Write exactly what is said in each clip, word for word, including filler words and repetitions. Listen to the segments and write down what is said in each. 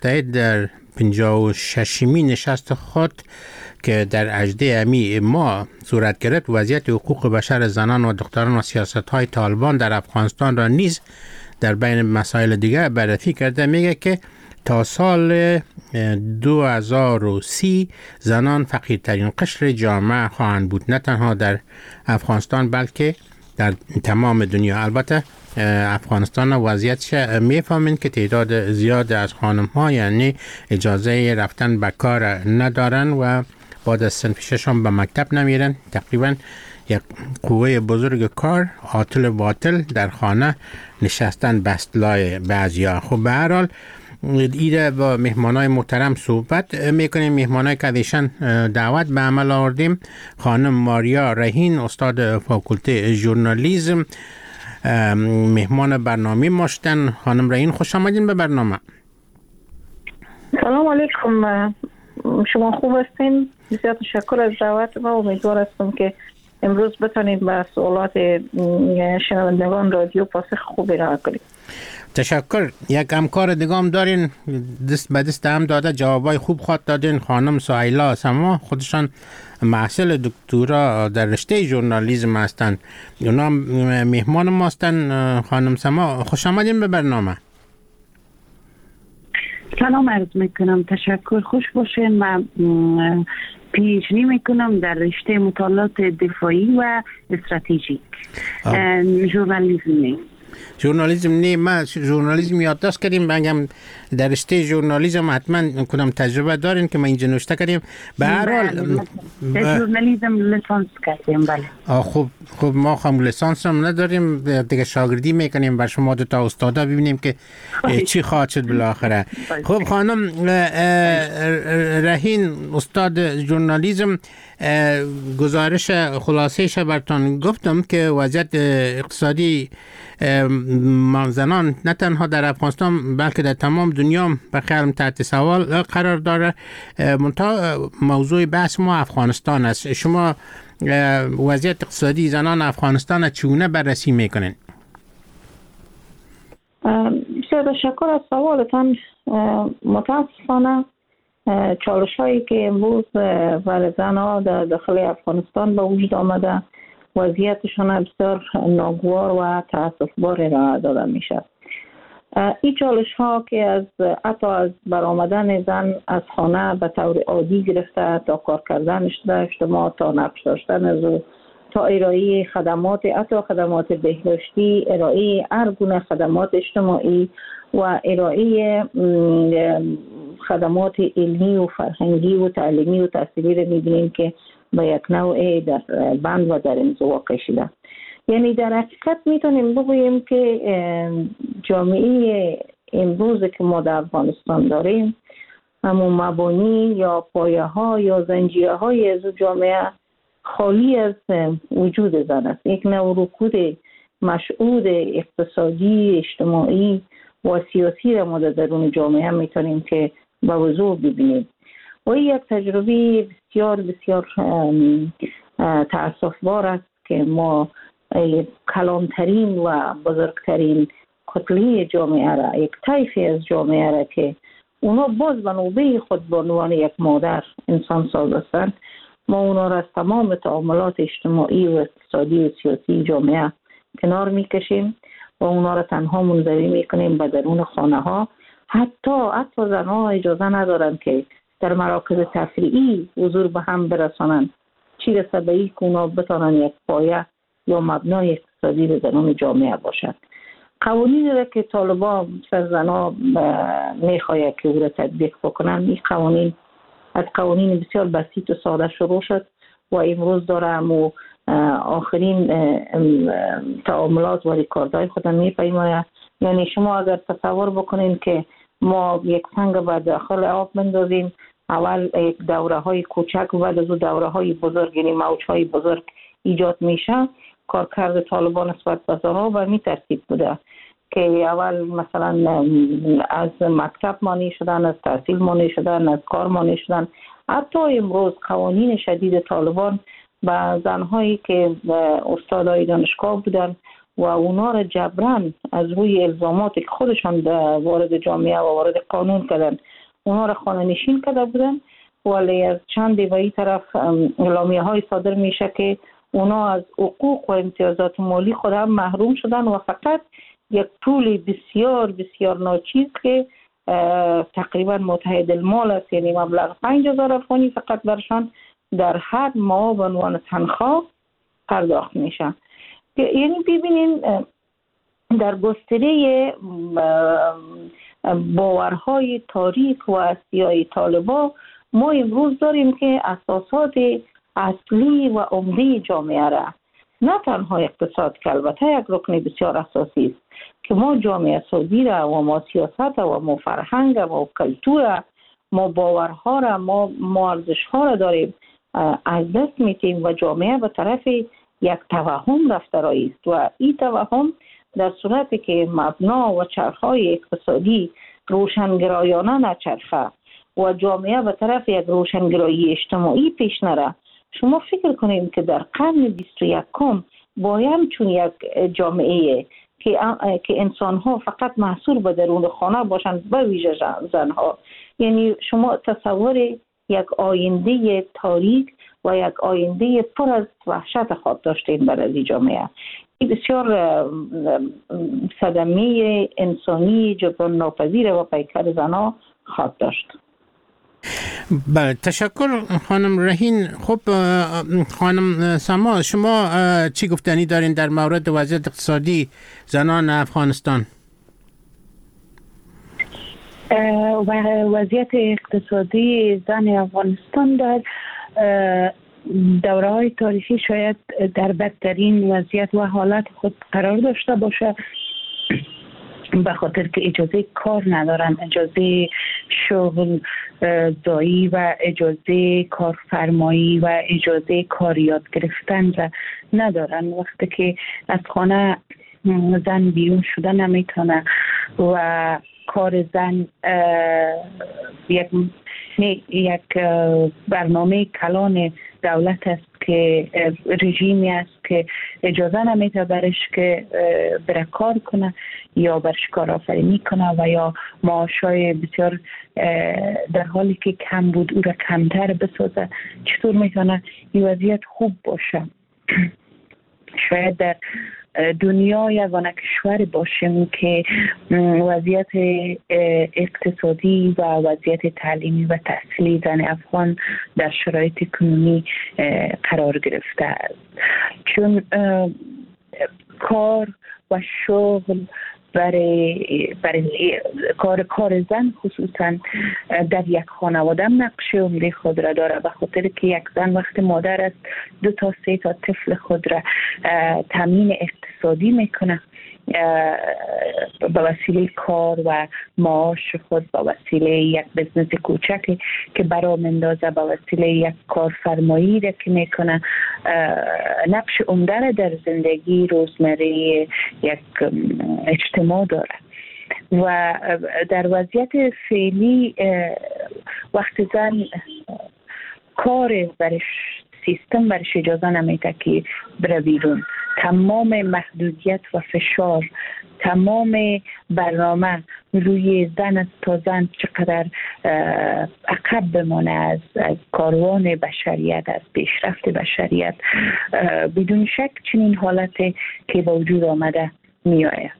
متحد در پنجاه و ششمین نشست خود که در هجده امی ماه صورت گرفت وضعیت حقوق بشر زنان و دختران و سیاست‌های طالبان در افغانستان را نیز در بین مسائل دیگر بررسی کرده. میگه که تا سال دو هزار و سی زنان فقیرترین قشر جامعه خواهند بود، نه تنها در افغانستان بلکه در تمام دنیا. البته افغانستان وضعیتش میفهمین که تعداد زیاد از خانم ها یعنی اجازه رفتن به کار ندارن و بعد از صنف ششم به مکتب نمیرن. تقریبا یک قوه بزرگ کار عاطل باطل در خانه نشستن بستلای بعضیا. خب به هر حال ایده با مهمانای محترم صحبت میکنیم. مهمانای که ازشان دعوت به عمل آوردیم خانم ماریا رهین، استاد فاکولته ژورنالیسم، مهمان برنامه ماشتن. خانم رهین خوش آمدین به برنامه. سلام علیکم، شما خوب هستین؟ بسیار تشکر از دعوت و امیدوار هستم که امروز بتونید به سوالات شنوندگان رادیو پاسخ خوبی را کنید. تشکر. یک همکار دیگه هم دارین دست به دست هم داده جوابای خوب خواد دادین، خانم سهیلا سما، خودشان محصل دکترا در رشته ژورنالیسم هستن. اونا مهمان ما هستن. خانم سما خوش آمدین به برنامه. سلام عرض میکنم، تشکر، خوش باشین. من پیشنهاد میکنم در رشته مطالعات دفاعی و استراتژیک ژورنالیسم. ژورنالیسم نه، ما ژورنالیسم یادداشت کردیم، بگم در رشته ژورنالیسم حتما کنم تجربه دارین که ما اینجا نوشته کردیم. به هر حال در ژورنالیسم لیسانس کردیم. بله. خب خب ما هم لیسانس هم نداریم، دیگه شاگردی میکنیم بر شما دو تا استادا ببینیم که چی خواهد شد بالاخره. خب خانم رهین، استاد ژورنالیسم، گزارش خلاصه‌اش براتون گفتم که وضعیت اقتصادی زنان نه تنها در افغانستان بلکه در تمام دنیا بخیرم تحت سوال قرار داره. منتها موضوع بحث ما افغانستان است. شما وضعیت اقتصادی زنان افغانستان چگونه بررسی میکنین؟ بسیار تشکر از سوالتان. متاسفانه چالش هایی که امروز برای زنها در داخل افغانستان به وجود آمده وضعیتشان بسیار ناگوار و تأسف‌بار را داده میشه. این چالش ها که از حتی از برآمدن زن از خانه به طور عادی گرفته تا کار کردنش در اجتماع، تا نقش داشتن از او، تا ارائه خدمات، حتی خدمات بهداشتی، ارائه هر گونه خدمات اجتماعی و ارائه خدمات علمی و فرهنگی و تعلیمی و تحصیلی را می‌بینیم که به یک نوع در بند و در انزوا کشیده. یعنی در حقیقت میتونیم بگوییم که جامعه امروز که ما در افغانستان داریم همون مبانی یا پایه ها یا زنجیره های از جامعه خالی از وجود زن است. یک نوع رکود مشهود اقتصادی، اجتماعی و سیاسی را ما در درون جامعه میتونیم که به وضوح ببینیم و یک تجربه بسیار بسیار تأسف‌بار است که ما کلانترین و بزرگترین کتله جامعه را، یک طیفی از جامعه را که اونا باز به نوبه خود به عنوان یک مادر انسان ساز هستند، ما اونا را از تمام تعاملات اجتماعی و اقتصادی و سیاسی جامعه کنار میکشیم و اونا را تنها منزوی میکنیم به درون خانه ها. حتی حتی زنها اجازه ندارند که در مراکز تفریحی حضور به هم برسانند، چی رسه به این که اونا بتانن یک پایه یا مبنای اقتصادی به درون جامعه باشد. قوانین را که طالبان سر زنها میخواهد که او را تطبیق بکنن، این قوانین از قوانین بسیار بسیط و ساده شروع شد و امروز دارم و آخرین تعاملات و ریکاردهای خودم میپیماید. یعنی شما اگر تصور بکنین که ما یک سنگ به داخل آب بندازیم، اول یک دوره های کوچک و بعد از اون دوره های بزرگ یعنی موج های بزرگ ایجاد میشه. کارکرد طالبان نسبت به زنها به می ترتیب بوده که اول مثلا از مکتب مانع شدن، از تحصیل مانع شدن، از کار مانع شدن. حتی امروز قوانین شدید طالبان به زنهایی که استادای دانشگاه بودن و اونا را جبران از روی الزاماتی که خودشان وارد جامعه و وارد قانون کردن اونا را خانه نشین کرده بودن، ولی از چند دیوایی طرف اعلامیه های صادر میشه که اونا از حقوق و امتیازات مالی خود هم محروم شدن و فقط یک پول بسیار بسیار ناچیز که تقریبا متحد المال است، یعنی مبلغ پنج هزار افغانی فقط برشان در هر ماه به عنوان تنخواه پرداخت میشه. یعنی ببینین در گستره باورهای تاریک و سیاسی طالبا ما امروز داریم که اساسات اصلی و عمده جامعه را، نه تنها اقتصاد که البته یک رکن بسیار اساسی است، که ما جامعه سازی را و ما سیاست و ما فرهنگ و ما کلتور، ما باورها را، ما ما ارزش‌ها را داریم از دست میتیم و جامعه به طرف یک توهم رفته است و این توهم در صورتی که مبنا و چرخهای اقتصادی روشنگرایانه نچرخه و جامعه به طرف یک روشنگرایی اجتماعی پیش نره، شما فکر کنیم که در قرن بیست و یکم باید چون یک جامعه که که انسان‌ها فقط محصور به درون خانه باشند، به ویژه زنها، یعنی شما تصور یک آینده تاریک و یک آینده پر از وحشت خواب داشتین برای جامعه. این بسیار صدمه انسانی جبران ناپذیر و پیکر زنها خواب داشت. بله، تشکر خانم رهین. خب خانم سما، شما چی گفتنی دارین در مورد وضعیت اقتصادی زنان افغانستان؟ و وضعیت اقتصادی زن افغانستان در دوره های تاریخی شاید در بدترین وضعیت و حالت خود قرار داشته باشه، به خاطر که اجازه کار ندارن، اجازه شغل زایی و اجازه کارفرمایی و اجازه کار یاد گرفتن را ندارن. وقتی که از خانه زن بیرون شده نمیتونه و کار زن یک یک برنامه کلان دولت است که رژیمی است که اجازه نمیده برش که بره کار کنه یا برش کار آفرینی کنه و یا معاشای بسیار در حالی که کم بود او را کمتر بسازه. چطور میتونه این وضعیت خوب باشه؟ شاید در دنیا یگانه کشور باشیم که وضعیت اقتصادی و وضعیت تعلیمی و تحصیلی زن افغان در شرایط کنونی قرار گرفته است، چون کار و شغل برای برای کار کار زن خصوصا در یک خانواده نقش عمده خود را داره، به خاطر که یک زن وقتی مادر است دو تا سه تا طفل خود را تامین اقتصادی میکنه به وسیله کار و معاش خود، به وسیله یک بزنس کوچکی که برای مندازه، به وسیله یک کارفرمایی را که میکنه، نقش عمده را در زندگی روزمره یک اجتماع داره. و در وضعیت فعلی وقتی زن کار برش سیستم برش اجازه نمیده که بره بیرون، تمام محدودیت و فشار، تمام برنامه روی زن است تا زن چقدر عقب بمانه از, از کاروان بشریت، از پیشرفت بشریت. بدون شک چنین حالت که با وجود آمده می آید.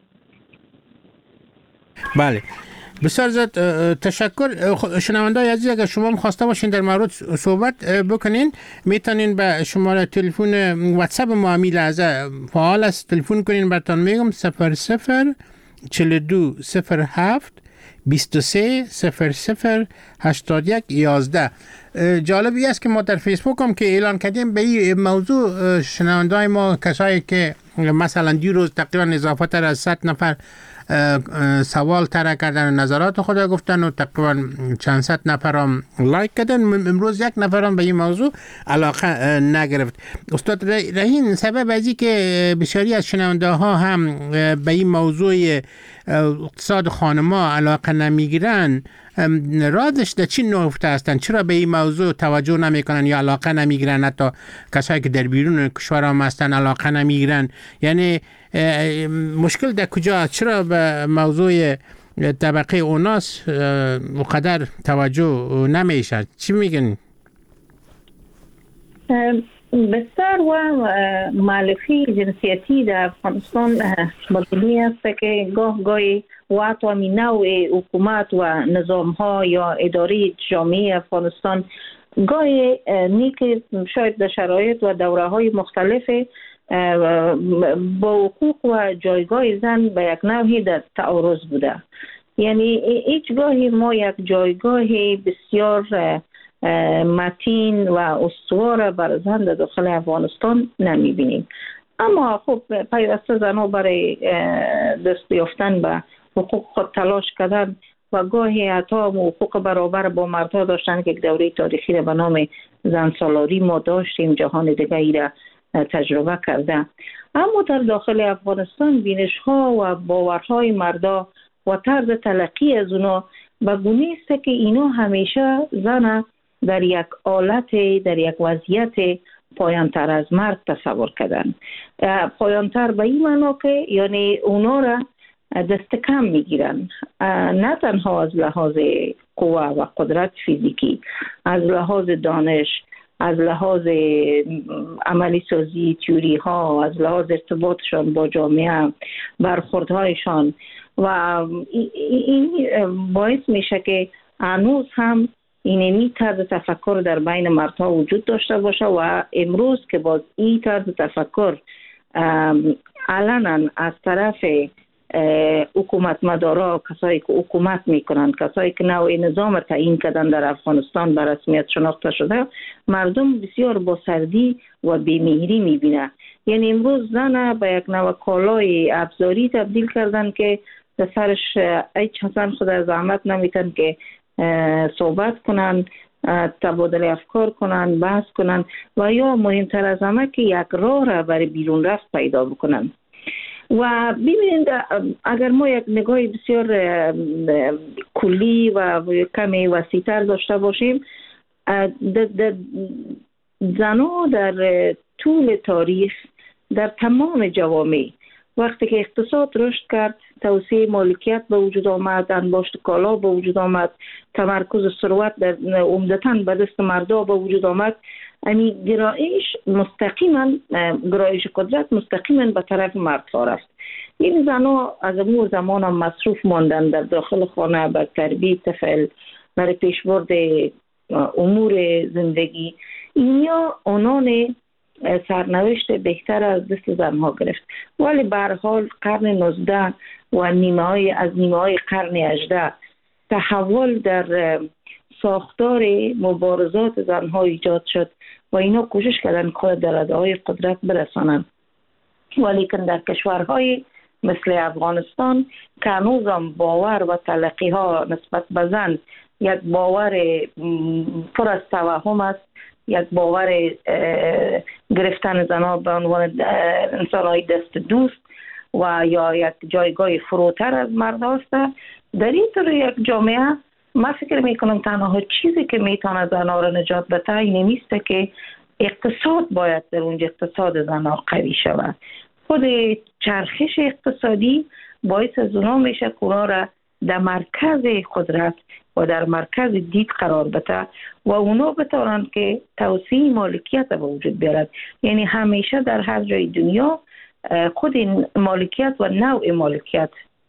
بله، بسیار زیاد تشکر. شنونده‌های عزیز، اگر شما خواسته باشین در مورد صحبت بکنین، میتونین به شماره تلفن واتساپ ما همین لحظه فعال است تلفن کنین. براتون میگم صفر صفر چهل و دو صفر هفت بیست و سه صفر صفر هشتاد و یک یازده. جالبی است که ما در فیسبوک هم که اعلان کردیم به این موضوع، شنونده‌های ما کسایی که مثلا دیروز تقریبا اضافه تر از صد نفر سوال طرح کردن و نظرات خود گفتن و تقریبا چند صد نفر هم لایک کردن. امروز یک نفر هم به این موضوع علاقه نگرفت. استاد رهین، سبب ازی که بسیاری از شنونده ها هم به این موضوع اقتصاد خانما علاقه نمیگیرن، رازش در چی نهفته هستن؟ چرا به این موضوع توجه نمیکنن یا علاقه نمیگیرن؟ حتی کسایی که در بیرون کشور هم هستن علاقه نمیگیرن. یعنی مشکل در کجا؟ چرا به موضوع طبقه اوناس مقدر توجه نمیشه. چی میگن؟ بسیار و مالفی جنسیتی در افغانستان بدلی است که گاه گاهی و حتی نوع حکومت و نظام ها یا اداره جامعه افغانستان گاهی نیک شاید در شرایط و دوره های مختلف با حقوق و جایگاه زن به یک نوعی در تعارض بوده. یعنی هیچ گاهی ما یک جایگاه بسیار متین و استوار بر زن در داخل افغانستان نمی بینیم. اما خب پیوسته زنها برای دست یافتن به حقوق خود تلاش کردن و گاهی حتی حقوق برابر با مردها داشتن که یک دوره تاریخی را به نام زن سالاری ما داشتیم، جهان دیگه ای را تجربه کرده. اما در داخل افغانستان بینش ها و باورهای مردا و طرز تلقی از اونا به گونه است که اینا همیشه زن در یک حالت، در یک وضعیت پایانتر از مرد تصور کردن. پایانتر به این معنا که یعنی اونا را دست کم میگیرن، نه تنها از لحاظ قوه و قدرت فیزیکی، از لحاظ دانش، از لحاظ عملی سازی تیوری ها، از لحاظ ارتباطشان با جامعه، برخوردهایشان و این باعث میشه که هنوز هم اینمی طرز تفکر در بین مردها وجود داشته باشه و امروز که باز این طرز تفکر علنا از طرف حکومت مدارا، کسایی که حکومت میکنن، کسایی که نوع نظام تعیین کردن در افغانستان به رسمیت شناخته شده، مردم بسیار با سردی و بی‌مهری میبینه. یعنی امروز زن به یک نوع کالای ابزاری تبدیل کردن که در سرش هیچ حسن خود از زحمت نمیتن که صحبت کنن، تبادل افکار کنن، بحث کنن و یا مهمتر از همه که یک راه را برای بیرون رفت پیدا بکنن. و ببینید اگر ما یک نگاه بسیار کلی و کمی وسیع‌تر داشته باشیم، زنها در طول تاریخ در تمام جوامع وقتی که اقتصاد رشد کرد، توسعه مالکیت به وجود آمد، انباشت کالا به وجود آمد، تمرکز ثروت در عمدتاً به دست مردها به وجود آمد، یعنی گرایش مستقیما گرایش قدرت مستقیما به طرف مردها رفت. این زنها از امور زمان هم مصروف ماندن در داخل خانه بر تربیت طفل، برای پیشبرد امور زندگی. اینیا آنان سرنوشت بهتر از دست زنها گرفت. ولی به هر حال قرن نوزده و نیمه های از نیمه های قرن هجده تحول در ساختار مبارزات زنها ایجاد شد و اینا کوشش کردن خود در ادعای قدرت برسانند. ولی که در کشورهای مثل افغانستان که هنوزم باور و تلقی ها نسبت به زن یک باور پر از توهم است، یک باور گرفتن زنها به عنوان انسانهای دست دوست و یا یک جایگاه فروتر از مرد است. در این طور یک جامعه من فکر میکنم تنها چیزی که میتونه زنها را نجات بده این نیست که اقتصاد باید در اونجا اقتصاد زنها قوی شود. خود چرخش اقتصادی باعث از اونا میشه که اونا را در مرکز قدرت و در مرکز دید قرار بده و اونا بتوانند که توسعه مالکیت به وجود بیارد. یعنی همیشه در هر جای دنیا خود مالکیت و نوع مالکیت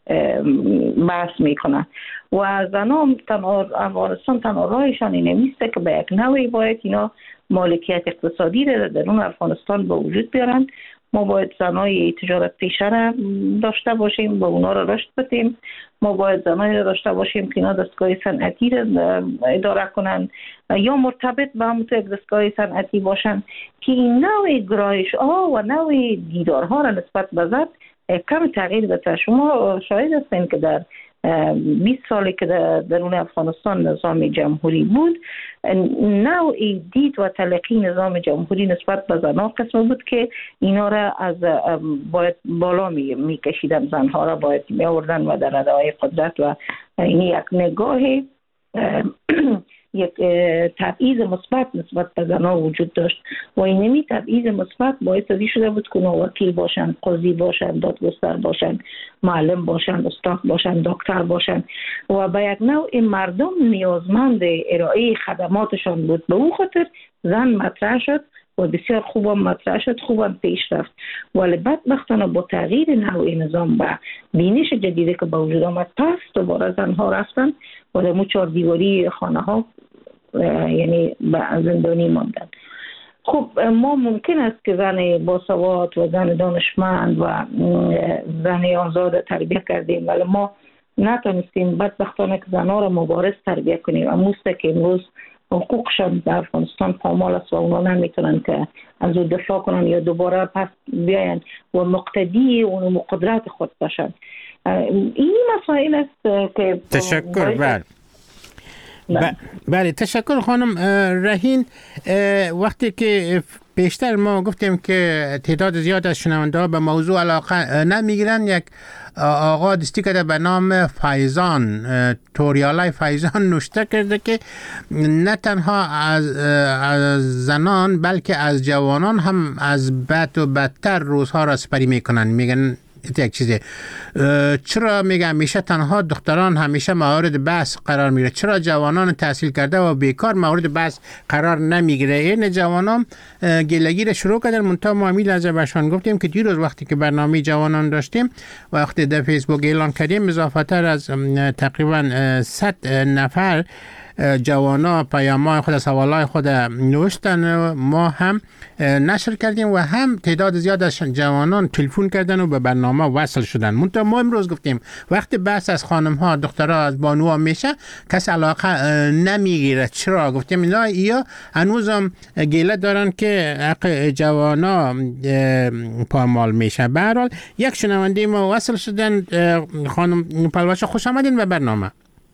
بحث میکنه و زنان افغانستان تنها راهشان اینه میسته که به یک نوعی باید اینا مالکیت اقتصادی در درون افغانستان به وجود بیارند. ما باید زنای تجارت پیشه را داشته باشیم، با اونا را رشد بدیم. ما باید زنایی را داشته باشیم که اینا دستگاه صنعتی را اداره کنن یا مرتبط به همون یک دستگاه صنعتی باشن که این نوع گرایش ها و نوع دیدارها را نسبت به زن کم تغییر بده. شما شاهد هستین که در بیست سالی که در درون افغانستان نظام جمهوری بود، نوع دید و تلقی نظام جمهوری نسبت به زنها قسم بود که اینا را از باید بالا می, می کشیدن، زنها را باید می آوردن و در ادعای قدرت و این یک نگاه یک تبعیض مثبت نسبت به زنان وجود داشت و اینمی تبعیض مثبت باعث ازی شده بود که وکیل باشن، قاضی باشن، دادگستر باشن، معلم باشن، استاد باشن، دکتر باشن و به یک نوع این مردم نیازمند ارائه خدماتشان بود. به او خاطر زن مطرح شد و بسیار خوبم مطرح شد، خوبم پیش رفت. ولی بدبختانه با تغییر نوع نظام و بینش جدیدی که به وجود آمد، پس دوباره زنها رفتن و در مو چهار دیواری خانه ها یعنی به زندانی ماندن. خب ما ممکن است که زن باسواد و زن دانشمند و زن آزاد تربیت کردیم، ولی ما نتونستیم بدبختانه که زنها را مبارز تربیت کنیم. اموسته که امروز حقوقشان در افغانستان پامال است و اونا نمیتونن که از او دفاع کنن یا دوباره پس بیاین و مقتدی اون قدرت خود باشن. این مسائل است که تشکر. بله بله تشکر خانم رهین. وقتی که بیشتر ما گفتیم که تعداد زیاد از شنونده ها به موضوع علاقه نمیگیرن، یک آقا دستی کرده به نام فایزان، توریالای فایزان نوشته کرده که نه تنها از, از زنان بلکه از جوانان هم از بد و بدتر روزها را سپری میکنن. میگن یک چیزه، چرا میگه همیشه تنها دختران همیشه مورد بحث قرار میگیره، چرا جوانان تحصیل کرده و بیکار مورد بحث قرار نمیگیره؟ این جوانان گلگی را شروع کردن. منتها ما میل از بهشان گفتیم که دیروز وقتی که برنامه جوانان داشتیم وقتی در فیسبوک اعلان کردیم اضافه تر از تقریبا صد نفر جوانا پیام‌های خود، سوالای خود نوشتن، ما هم نشر کردیم و هم تعداد زیاد از جوانان تلفن کردن و به برنامه وصل شدن. منتها ما امروز گفتیم وقتی بحث از خانم ها، دخترها، از بانوها میشه کس علاقه نمیگیره. چرا؟ گفتیم اینا یا هنوزم گله دارن که حق جوانا پامال میشه. به هر حال یک شنونده ما وصل شدن. خانم پلوش، خوش آمدین به برنامه.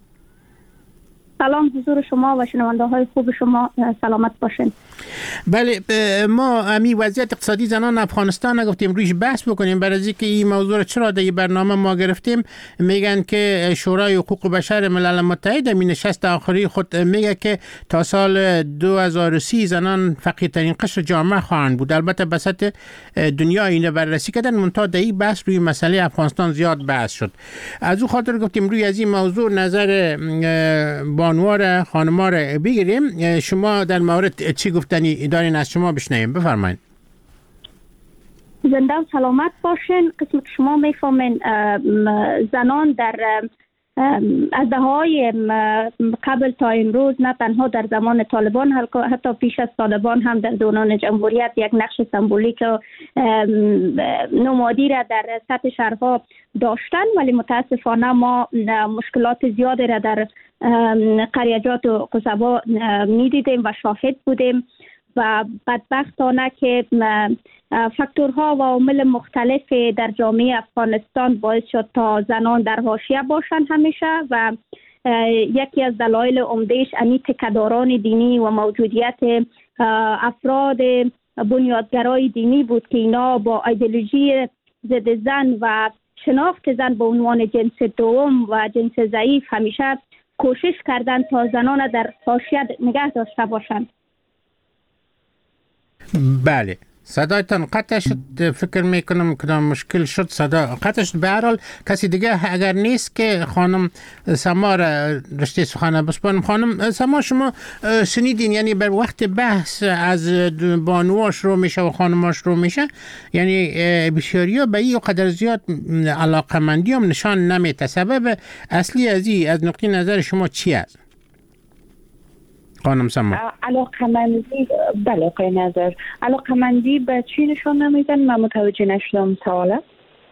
سلام حضور شما و شنونده های خوب شما، سلامت باشین. بله، ما امی وضعیت اقتصادی زنان افغانستان گفتیم رویش بحث بکنیم، برای اینکه این موضوع را چرا در برنامه ما گرفتیم. میگن که شورای حقوق بشر ملل متحد می نشست آخری خود میگه که تا سال دو هزار و سی زنان فقیرترین قشر جامعه خواهند بود. البته بسط دنیا اینو بررسی کردن، منتها در این بحث روی مسئله افغانستان زیاد بحث شد. از او خاطر گفتیم روی از این موضوع نظر بانوار خانم‌ها را بگیریم. شما در مورد چی گفتنی دارین؟ از شما بشنویم، بفرمایید. زنده و سلامت باشین. قسم که شما میفهمین زنان در از دههای قبل تا امروز، نه تنها در زمان طالبان، حتی پیش از طالبان هم در دوران جمهوریت یک نقش سمبولیک و نمادی را در سطح شهرها داشتن، ولی متاسفانه ما مشکلات زیادی را در قریجات و قصبا میدیدیم و شاهد بودیم و بدبختانه که فاکتورها و عوامل مختلف در جامعه افغانستان باعث شد تا زنان در حاشیه باشند همیشه و یکی از دلایل عمدهش امی تکداران دینی و موجودیت افراد بنیادگرای دینی بود که اینا با ایدئولوژی ضد زن و شناخت زن به عنوان جنس دوم و جنس ضعیف همیشه کوشش کردند تا زنان در حاشیه نگه داشته باشند. بله، صدایتان قطع شد، فکر میکنم کدام مشکل شد، صدا قطع شد. به هر حال کسی دیگه اگر نیست که خانم سما را رشته سخن بسپارم. خانم سما، شما شنیدین یعنی بر وقت بحث از بانواش رو میشه و خانماش رو میشه، یعنی بسیاری ها به این قدر زیاد علاقمندی هم نشان نمیده. سبب اصلی از این از نقطه نظر شما چی است خانم سما؟ علاقمندی، بله آقای نظر، علاقمندی به چی نشان نمیدن؟ من متوجه نشدم سواله.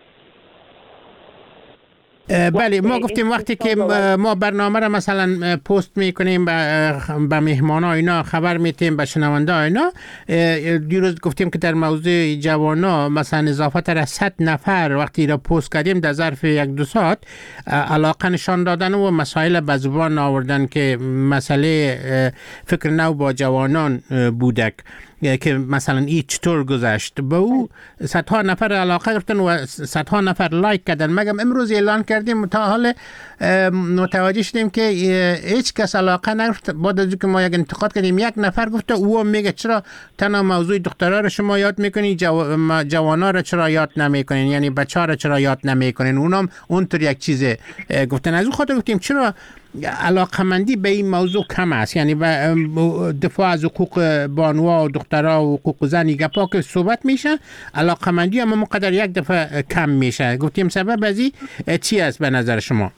بله، ما گفتیم وقتی که ما برنامه را مثلا پست میکنیم به مهمان ها اینا خبر میتیم به شنونده ها اینا، دیروز گفتیم که در موضوع جوانا مثلا اضافه تر از صد نفر وقتی را پست کردیم در ظرف یک دو ساعت علاقه نشان دادن و مسائل به زبان آوردن که مسئله فکر نو با جوانان بودک. که مثلا این چطور گذشت، به او صدها نفر علاقه گرفتن و صدها نفر لایک کردن. مگم امروز اعلان کردیم تا حال متوجه شدیم که هیچ کس علاقه نگرفت. بعد از اینکه ما یک انتقاد کردیم یک نفر گفته او میگه چرا تنها موضوع دخترها رو شما یاد میکنین، جو... جوانا رو چرا یاد نمیکنین، یعنی بچه‌ها رو چرا یاد نمیکنین. اونم اونطور یک چیز گفتن. از اون خاطر گفتیم چرا علاقمندی به این موضوع کم است، یعنی دفاع از حقوق بانوها و دخترها و حقوق زن گپا که صحبت میشه، علاقمندی اما مقدر یک دفعه کم میشه. گفتیم سبب از این چی است به نظر شما؟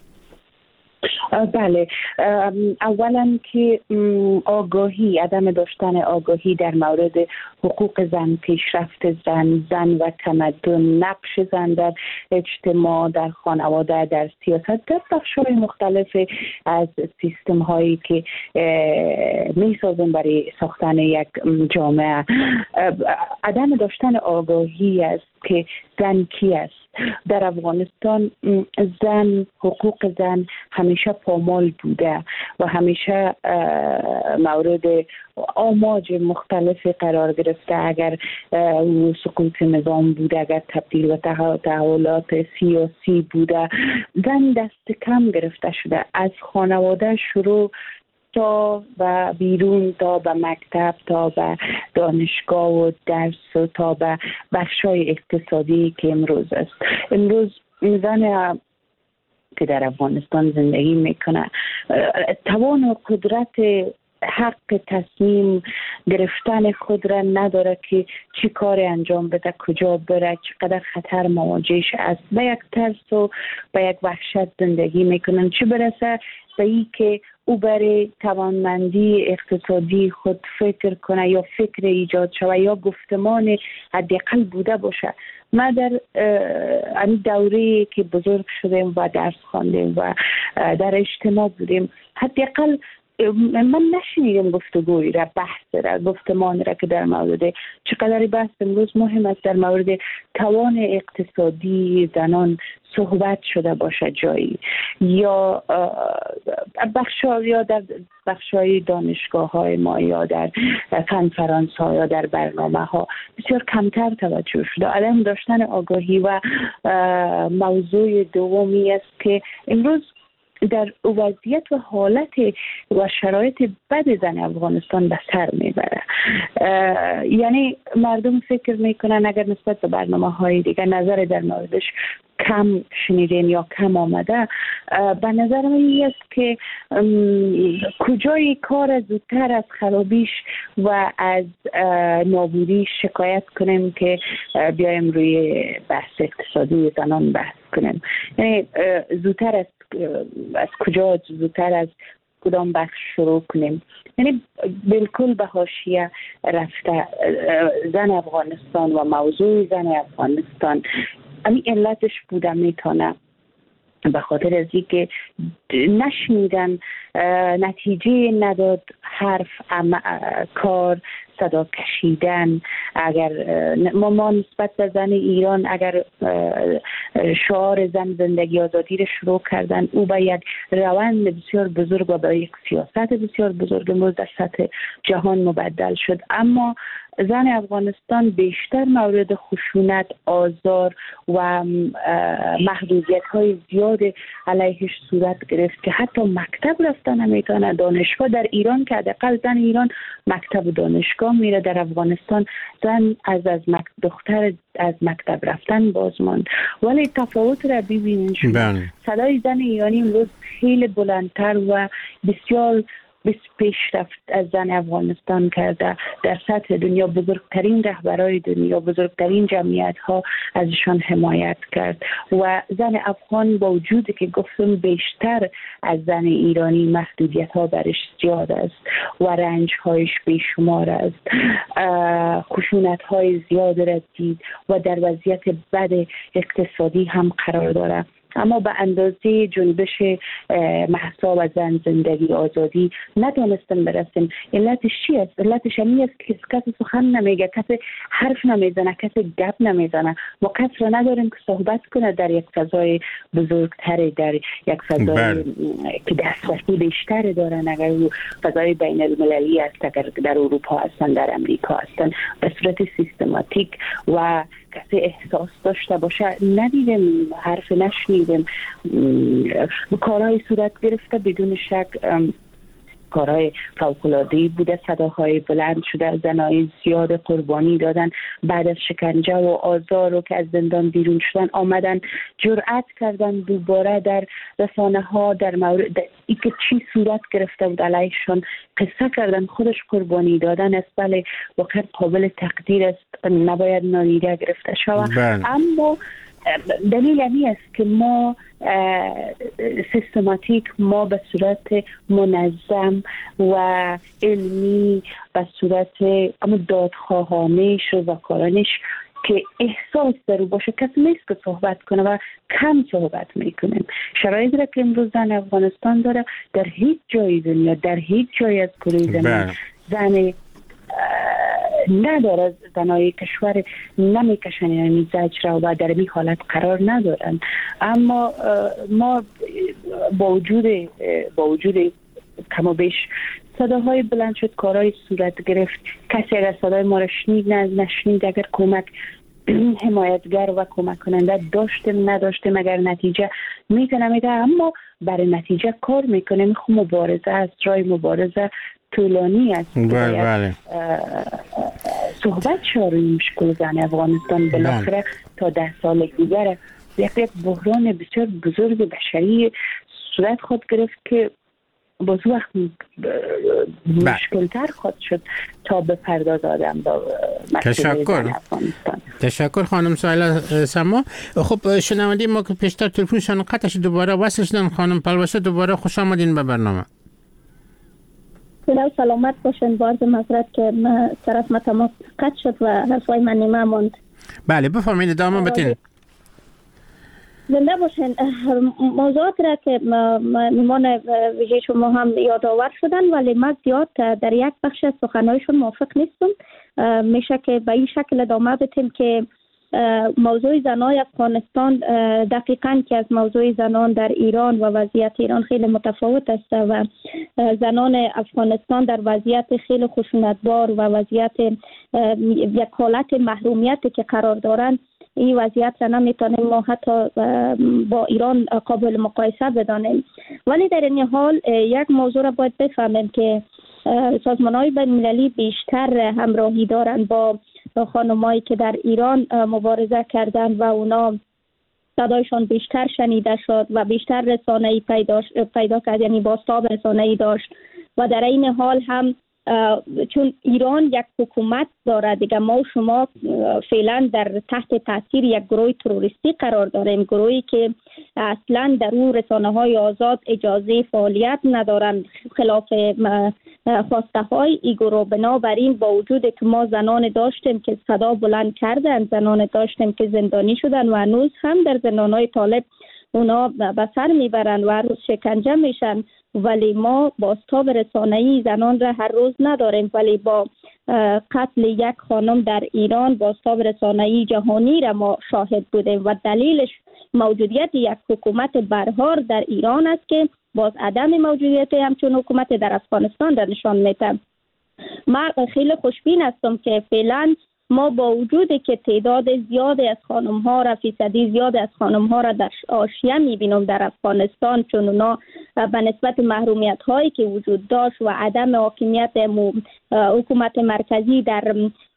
بله، اولا که آگاهی، عدم داشتن آگاهی در مورد حقوق زن، پیشرفت زن، زن و تمدن، نقش زن در اجتماع، در خانواده، در سیاست، در بخش‌های مختلف از سیستم هایی که می سازن برای ساختن یک جامعه. عدم داشتن آگاهی است که زن کی است. در افغانستان زن، حقوق زن همیشه پامال بوده و همیشه مورد آماج مختلف قرار گرفته. اگر سقوط نظام بوده، اگر تبدیل و تحولات سیاسی بوده، زن دست کم گرفته شده. از خانواده شروع تا به بیرون، تا به مکتب، تا به دانشگاه و درس و تا به بخشای اقتصادی که امروز است. امروز زن که در افغانستان زندگی میکنه توان و قدرت حق تصمیم گرفتن خود را نداره که چی کار انجام بده، کجا بره، چقدر خطر مواجهش است. به یک ترس و به یک وحشت زندگی میکنن، چه برسه به این که او برای توانمندی اقتصادی خود فکر کنه یا فکر ایجاد شوه یا گفتمان حداقل بوده باشه. ما در این دوره که بزرگ شدیم و درس خواندیم و در اجتماع بودیم، حداقل من نشنیدم گفتگویی را، بحث را، گفتمان را که در مورد چقدر بحث امروز مهم است در مورد توان اقتصادی زنان صحبت شده باشه جایی، یا بخشا یا در بخشای دانشگاه های ما یا در کنفرانس ها یا در برنامه ها بسیار کمتر توجه شده. عدم داشتن آگاهی و موضوع دومی است که امروز در وضعیت و حالت و شرایط بد زن افغانستان به سر میبره. یعنی مردم فکر میکنن اگر نسبت به برنامه های دیگه نظر در موردش کم شنیدین یا کم آمده، به نظر من این است که کجای کار زودتر از خرابیش و از نابودیش شکایت کنیم که بیایم روی بحث اقتصادی زنان بحث کنیم. یعنی زودتر از از کجا زودتر از کدام بخش شروع کنیم. یعنی بالکل به حاشیه رفته زن افغانستان و موضوع زن افغانستان. همین علتش بوده میتونه به خاطر از اینکه نشنیدن، نتیجه نداد، حرف، کار، صدا کشیدن. اگر ما, ما نسبت به زن ایران اگر شعار زن زندگی آزادی رو شروع کردن، او به یک روند بسیار بزرگ و به یک سیاست بسیار بزرگ امروز در سطح جهان مبدل شد. اما زن افغانستان بیشتر مورد خشونت، آزار و محدودیت های زیاد علیهش صورت گرفت که حتی مکتب رفتن نمیتونه. دانشگاه در ایران که حداقل زن ایران مکتب و دانشگاه میره، در افغانستان زن از از مک... دختر از مکتب رفتن باز ماند. ولی تفاوت را ببینید شما، صدای زن ایرانی امروز خیلی بلندتر و بسیار پیشرفت از زن افغانستان کرده. در سطح دنیا بزرگترین رهبرای دنیا، بزرگترین جمعیت ها ازشان حمایت کرد و زن افغان با وجودی که گفتم بیشتر از زن ایرانی محدودیت ها برش زیاد است و رنج هایش بیشمار است، خشونت های زیاد را دید و در وضعیت بد اقتصادی هم قرار داره. اما به اندازه جنبش مهسا و زن زندگی آزادی ندانستیم برسیم. علتش چی است؟ علتش همین است که کسی سخن نمیگه، کسی حرف نمیزنه، کسی گپ نمیزنه. ما کس را نداریم که صحبت کنه در یک فضای بزرگتری، در یک فضای که دسترسی بیشتری دارن. اگر فضای بین المللی است، اگر در اروپا هستن، در امریکا هستن، به صورت سیستماتیک و کسی احساس داشته باشه ندیدیم، حرف نشنیدیم. کارهای صورت گرفته بدون شک، کارهای فوق‌العاده‌ای بوده، صداهای بلند شده، زنای زیاد قربانی دادن بعد از شکنجه و آزار و که از زندان بیرون شدن آمدن جرأت کردن دوباره در رسانه ها در مورد ای که چی صورت گرفته بود علیهشان قصه کردن. خودش قربانی دادن است، بله واقعا قابل تقدیر است، نباید نادیده گرفته شود. اما دلیل این است که ما سیستماتیک، ما به صورت منظم و علمی، به صورت اما دادخواهانه رضاکارانش که احساس در او باشه، کسی نیست که صحبت کنه و کم صحبت میکنیم. شرایطی را که امروز زن افغانستان داره در هیچ جای دنیا، در هیچ جای از کره زمین زن نداره. زنای کشور نمیکشن یعنی زجر و در این حالت قرار ندارن. اما ما با وجود با وجود کم و بیش صداهای بلند شد، کارهای صورت گرفت، کسی اگر صدای ما را شنید نشنید، اگر کمک حمایتگر و کمک کننده داشتیم نداشتیم، اگر نتیجه میتونه میده، اما برای نتیجه کار میکنیم. خب مبارزه است، رای مبارزه طولانی است. بله بله. صحبت شاروی مشکل زن افغانستان بالاخره تا ده سال دیگر یک یک بحران بسیار بزرگ بشری صورت خود گرفت که باز وقت مشکلتر خود شد تا به پرداز آدم با تشکر تشکر خانم سهیلا سما. خب شنونده ما که پیشتر تلفنشان قطعش دوباره وصل شدن، خانم پلوشه دوباره خوش آمدین به برنامه. سلام سلامت باشین. بارد معذرت که طرف ما تماس قطع شد و حرفای من نیمه ماند. بله بفرمایید ادامه بدین. زنده باشین. موضوعات را که میمان ویژه شما هم یادآور شدن، ولی ما زیاد در یک بخش از سخنهایشون موافق نیستم. میشه که به این شکل ادامه بدیم که موضوع زنای افغانستان دقیقاً که از موضوع زنان در ایران و وضعیت ایران خیلی متفاوت است و زنان افغانستان در وضعیت خیلی خشونتبار و وضعیت یک حالت محرومیتی که قرار دارند، این وضعیت را نمیتونیم ما حتی با ایران قابل مقایسه بدانیم. ولی در این حال یک موضوع را باید بفهمیم که سازمان‌های بین‌المللی بیشتر همراهی دارند با خانمایی که در ایران مبارزه کردن و اونا صدایشان بیشتر شنیده شد و بیشتر رسانه‌ای پیدا پیدا کرد، یعنی بازتاب رسانه‌ای داشت. و در این حال هم چون ایران یک حکومت داره دیگه، ما و شما فعلا در تحت تاثیر یک گروه تروریستی قرار داریم، گروهی که اصلا در اون رسانه‌های آزاد اجازه فعالیت ندارن، خلاف خواسته های این گروه. بنابراین با وجود که ما زنان داشتیم که صدا بلند کردن، زنان داشتیم که زندانی شدن و هنوز هم در زندان‌های طالب اونا به سر میبرن و هر روز شکنجه میشن، ولی ما بازتاب رسانه‌ای زنان را هر روز نداریم. ولی با قتل یک خانم در ایران بازتاب رسانه‌ای جهانی را ما شاهد بودیم و دلیلش موجودیت یک حکومت برحار در ایران است که باز عدم موجودیت همچون حکومت در افغانستان را نشان میده. من خیلی خوشبین هستم که فعلا ما با وجودی که تعداد زیادی از خانم ها را، فیصدی زیاد از خانم ها را در حاشیه میبینم در افغانستان، چون اونا به نسبت محرومیت هایی که وجود داشت و عدم حاکمیت حکومت مرکزی در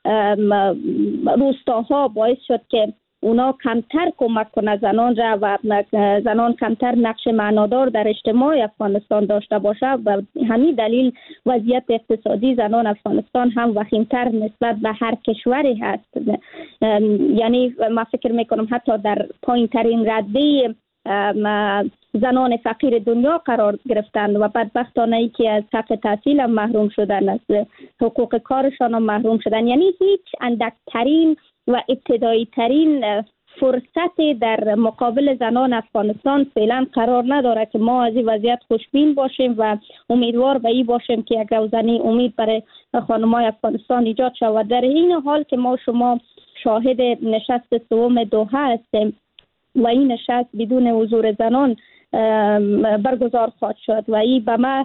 روستاها باعث شد که اونا کمتر کمک کنه زنان را و زنان کمتر نقش معنادار در اجتماع افغانستان داشته باشه و همین دلیل وضعیت اقتصادی زنان افغانستان هم وخیمتر نسبت به هر کشوری هست. یعنی من فکر میکنم حتی در پایین ترین رده زنان فقیر دنیا قرار گرفتند و بدبختانه ای که از حق تحصیل هم محروم شدن، از حقوق کارشان هم محروم شدن. یعنی هیچ اندکترین و ابتدایی ترین فرصتی در مقابل زنان افغانستان فعلا قرار نداره که ما از این وضعیت خوشبین باشیم و امیدوار به این باشیم که یک روزنی امید برای خانم‌های افغانستان ایجاد شود. در این حال که ما شما شاهد نشست سوم دوحه هستیم و این نشست بدون حضور زنان برگزار خواهد شد و این به ما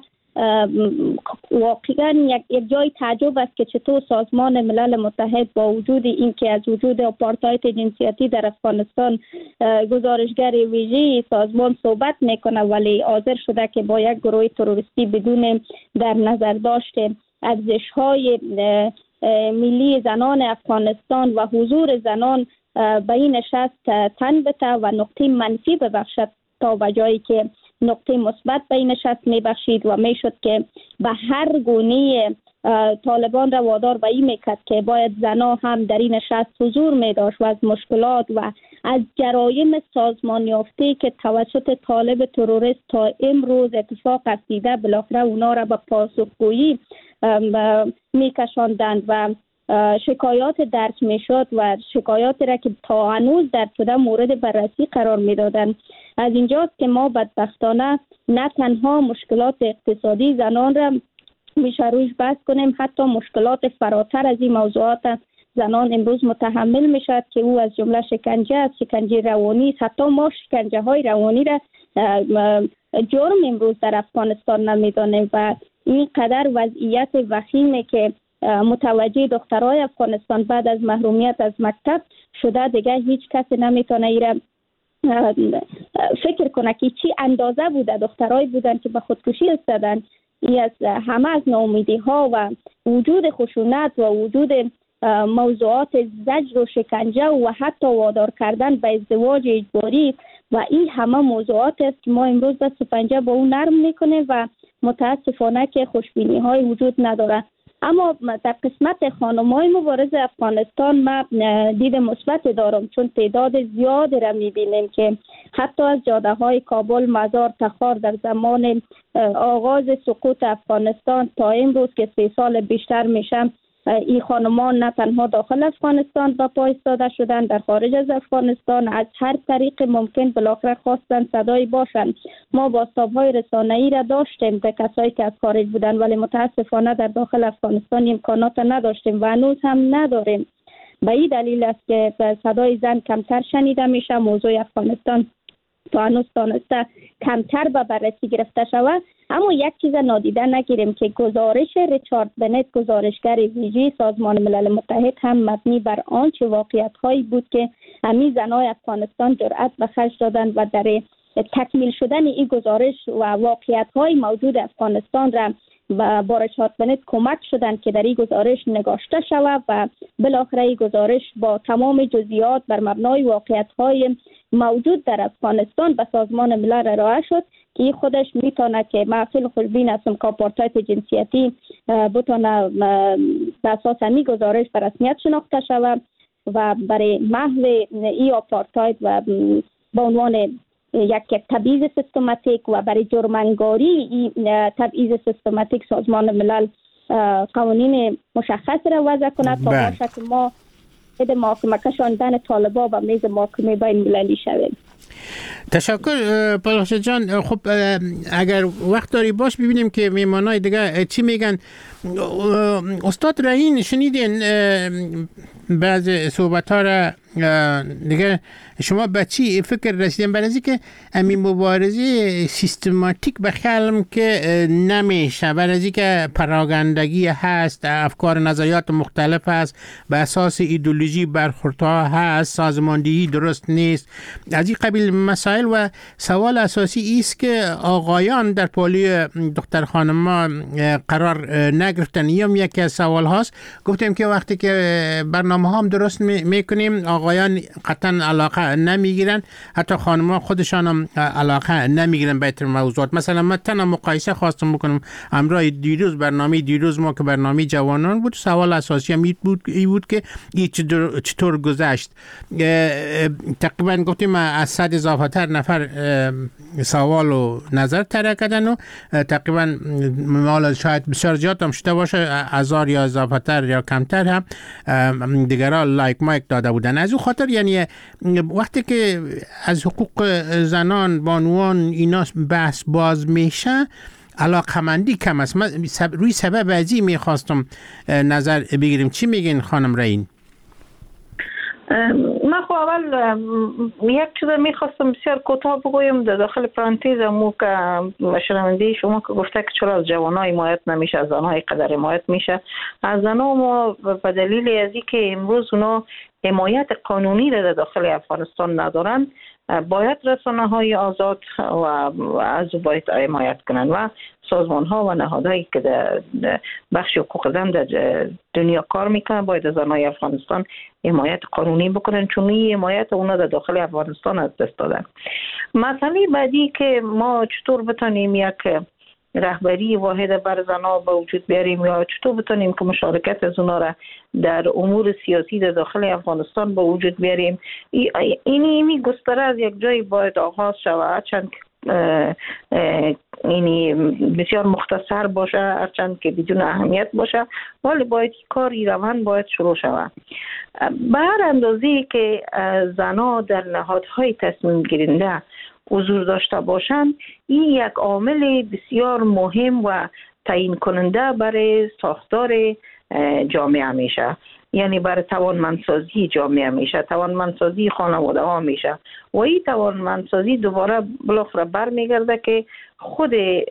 واقعا یک, یک جای تعجب است که چطور سازمان ملل متحد با وجود اینکه از وجود آپارتاید جنسیتی در افغانستان گزارشگر ویژه سازمان صحبت میکنه ولی حاضر شده که با یک گروه تروریستی بدون در نظر داشته ارزش‌های ملی زنان افغانستان و حضور زنان به این نشست تن بده و نقطه منفی ببخشد تا به جایی که نقطه مثبت به این نشست میبخشید و میشد که به هر گونه طالبان را وادار به این میکرد که باید زنها هم در این نشست حضور میداشت و از مشکلات و از جرایم سازمان یافته که توسط طالب تروریست تا امروز اتفاق افتیده بالاخره اونا را به پاسخگویی میکشاندند و شکایات درج میشد و شکایاتی را که تا هنوز درج شده مورد بررسی قرار میدادند. از اینجاست که ما بدبختانه نه تنها مشکلات اقتصادی زنان را میشه روش بحث کنیم، حتی مشکلات فراتر از این موضوعات زنان امروز متحمل میشد که او از جمله شکنجه است، شکنجه روانی است. حتی ما شکنجه های روانی را جرم امروز در افغانستان نمیدانیم و این قدر وضعیت وخیمه که متوجه دخترای افغانستان بعد از محرومیت از مکتب شده دیگه هیچ کسی نمیتونه ایره فکر کنه که چی اندازه بوده دخترای بودن که به خودکشی رسیدن. این از همه از ناامیدی ها و وجود خشونت و وجود موضوعات زجر و شکنجه و حتی وادار کردن به ازدواج اجباری و این همه موضوعات است که ما امروز دست و پنجه با اون نرم میکنه و متاسفانه که خوشبینی های وجود نداره. اما در قسمت خانم‌های مبارز افغانستان ما دید مثبت دارم، چون تعداد زیادی را می‌بینیم که حتی از جاده‌های کابل، مزار، تخار در زمان آغاز سقوط افغانستان تا امروز که سه سال بیشتر میشه، این خانمان نه تنها داخل افغانستان به پا ایستاده شدند، در خارج از افغانستان از هر طریق ممکن بالاخره خواستن صدایی باشند. ما بازتاب‌های رسانه‌ای را داشتیم به کسایی که از خارج بودند ولی متاسفانه در داخل افغانستان امکانات نداشتیم و هنوز هم نداریم. به این دلیل است که صدای زن کمتر شنیده میشه. موضوع افغانستان تا هنوز تانسته کمتر به بررسی گرفته شود. اما یک چیز نادیده نگیریم که گزارش ریچارد بنت، گزارشگر ویژه سازمان ملل متحد، هم مبنی بر آنچه واقعیت‌هایی بود که همین زنای افغانستان جرأت به خرج دادند و در تکمیل شدن این گزارش و واقعیت‌های موجود افغانستان را با ریچارد بنت کمک شدند که در این گزارش نگاشته شود و بالاخره این گزارش با تمام جزئیات بر مبنای واقعیت‌های موجود در افغانستان به سازمان ملل ارائه شد که این خودش میتونه که محفل خوشبین هستم که آپارتاید جنسیتی بتونه به اساس همین گزارش به رسمیت شناخته شود و برای محو این آپارتاید و به عنوان یک یک تبعیض سیستماتیک و برای جرم‌انگاری این تبعیض سیستماتیک سازمان ملل قوانین مشخص را وضع کنه تا باشه که ما به محاکمه کشاندن طالبان به میز محاکمه بین المللی شویم. تشکر پالخشه جان. خب اگر وقت داری باش ببینیم که میمانای دیگه چی میگن. استاد رهین شنیدین بعض صحبت ها را دیگه، شما به چی فکر رسیدین؟ برای از که همین مبارزه سیستماتیک بخیالم که نمیشه، برای از که پراگندگی هست، افکار نظریات مختلف هست، به اساس ایدئولوژی برخوردها هست، سازماندهی درست نیست، از این قبیل مسائل. و سوال اساسی است که آقایان در پالی دختر خانما قرار نگرفتن. یم یکی از سوال هاست. گفتیم که وقتی که برنامه هم درست میکنیم آقایان قطعا علاقه نمیگیرن، حتی خانم‌ها خودشان هم علاقه نمیگیرن به این موضوعات. مثلا من تنها مقایسه خواستم بکنم همراه دیروز برنامه دیروز ما که برنامه جوانان بود، سوال اساسی هم بود ای بود که این چطور گذشت. تقریبا گفتیم از صد اضافه تر نفر سوال و نظر ترک کردن و تقریبا مال شاید بسیار زیاد هم شده باشه، هزار یا اضافه تر یا کمتر هم دیگران لایک مایک داده بودن. از اون خاطر یعنی وقتی که از حقوق زنان بانوان اینا بحث باز میشه علاقمندی کم است. من روی سبب ازی میخواستم نظر بگیریم. چی میگین خانم رئین؟ من خب اول یک چیز میخواستم بسیار کوتاه بگویم در داخل پرانتز مو که شنونده شما که گفته که چرا از جوانای حمایت نمیشه، از زنای قدر حمایت میشه. از زنا ما به دلیل ازی که امروز اونا حمایت قانونی در داخل افغانستان ندارن، باید رسانه های آزاد و از باید حمایت کنن و سازمان ها و نهادهایی که در بخش حقوق زن در دنیا کار میکنن باید از زنای افغانستان حمایت قانونی بکنن، چون این حمایت اونا در داخل افغانستان از دست دادن. مسئله بعدی که ما چطور بتونیم یک رهبری واحد بر زنها به وجود بیاریم یا چطور بتونیم که مشارکت از اونا را در امور سیاسی در داخل افغانستان به وجود بیاریم، این ایمی گستره از یک جایی باید آغاز شود، چند اینی بسیار مختصر باشه، هرچند که بدون اهمیت باشه، ولی باید کاری روان باید شروع شود. به هر اندازه‌ای که زنها در نهادهای تصمیم گیرنده حضور داشته باشند، این یک عامل بسیار مهم و تعیین کننده برای ساختار جامعه میشه، یعنی برای توانمندسازی جامعه میشه، توانمندسازی خانواده ها میشه و این توانمندسازی دوباره بالاخره برمیگرده که خود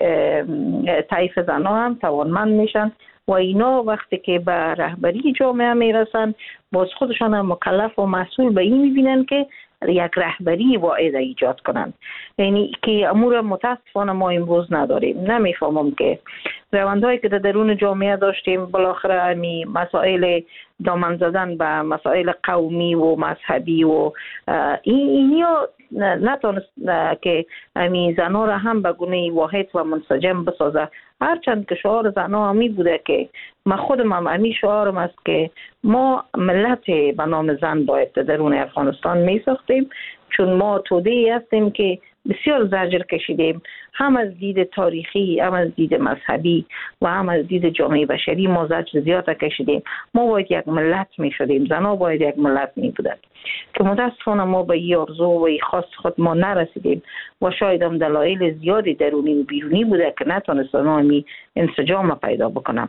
طیف زنها هم توانمند میشن و اینا وقتی که به رهبری جامعه میرسن باز خودشان هم مکلف و مسئول به این میبینن که یک رهبری واحد ایجاد کنن، یعنی که امور متاسفانه ما امروز نداریم. نمیفهمم که روندهایی که در درون جامعه داشتیم بالاخره امی مسائل دامن زدن به مسائل قومی و مذهبی و این اینیا نتونست که امی زنها را هم به گونه واحد و منسجم بسازه، هرچند که شعار زنها همی بوده که من خودم هم همی شعارم است که ما ملت به نام زن باید درون افغانستان می ساختیم، چون ما توده‌ای هستیم که بسیار زجر کشیدیم، هم از دید تاریخی، هم از دید مذهبی و هم از دید جامعه بشری ما زجر زیاد کشیدیم. ما باید یک ملت می شدیم، زنها باید یک ملت می بودن که متاسفانه ما به این آرزو و این خواست خود ما نرسیدیم و شاید هم دلایل زیادی درونی و بیرونی بوده که نتونستن همی انسجام پیدا بکنم.